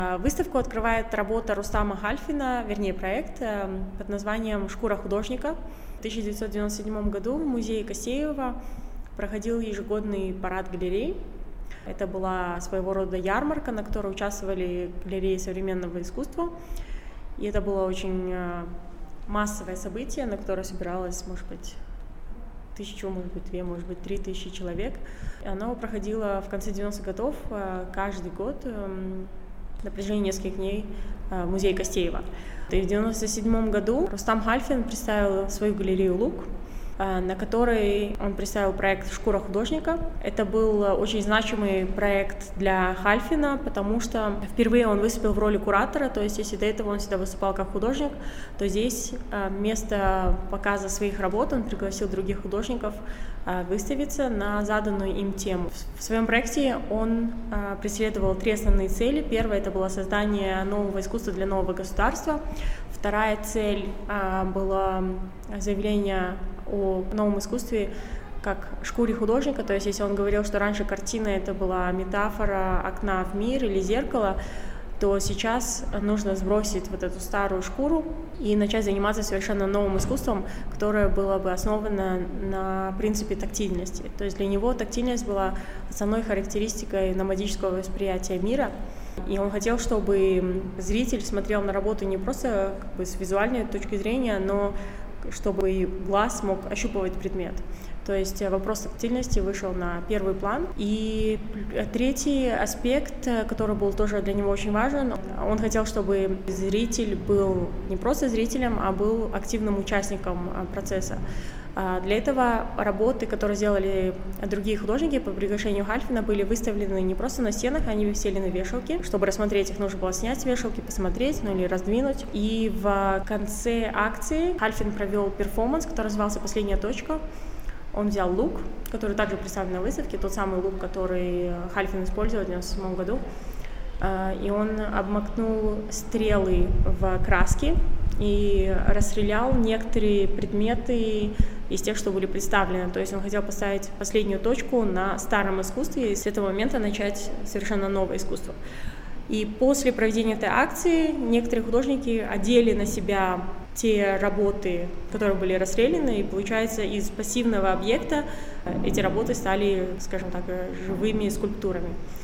Выставку открывает работа Рустама Хальфина, вернее проект под названием «Шкура художника». В 1997 году в музее Косеева проходил ежегодный парад галерей. Это была своего рода ярмарка, на которой участвовали галереи современного искусства. И это было очень массовое событие, на которое собиралось, может быть, 1000, может быть, 2, может быть, 3000 человек. И оно проходило в конце 90-х годов каждый год на протяжении нескольких дней в музее Костеева. И в 1997 году Рустам Хальфин представил свою галерею «Лук», на которой он представил проект «Шкура художника». Это был очень значимый проект для Хальфина, потому что впервые он выступил в роли куратора, то есть если до этого он всегда выступал как художник, то здесь вместо показа своих работ он пригласил других художников выставиться на заданную им тему. В своем проекте он преследовал 3 основные цели. Первая — это было создание нового искусства для нового государства. Вторая цель была заявление о новом искусстве как шкуре художника, то есть если он говорил, что раньше картина — это была метафора окна в мир или зеркало, то сейчас нужно сбросить вот эту старую шкуру и начать заниматься совершенно новым искусством, которое было бы основано на принципе тактильности. То есть для него тактильность была основной характеристикой номадического восприятия мира. И он хотел, чтобы зритель смотрел на работу не просто с визуальной точки зрения, но чтобы глаз мог ощупывать предмет. То есть вопрос тактильности вышел на первый план. И третий аспект, который был тоже для него очень важен, он хотел, чтобы зритель был не просто зрителем, а был активным участником процесса. Для этого работы, которые сделали другие художники по приглашению Хальфина, были выставлены не просто на стенах, они висели на вешалке. Чтобы рассмотреть их, нужно было снять с вешалки, посмотреть, или раздвинуть. И в конце акции Хальфин провел перформанс, который назывался «Последняя точка». Он взял лук, который также представлен на выставке, тот самый лук, который Хальфин использовал в 1997 году, и он обмакнул стрелы в краски и расстрелял некоторые предметы из тех, что были представлены. То есть он хотел поставить последнюю точку на старом искусстве и с этого момента начать совершенно новое искусство. И после проведения этой акции некоторые художники одели на себя те работы, которые были расстреляны, и получается из пассивного объекта эти работы стали, скажем так, живыми скульптурами.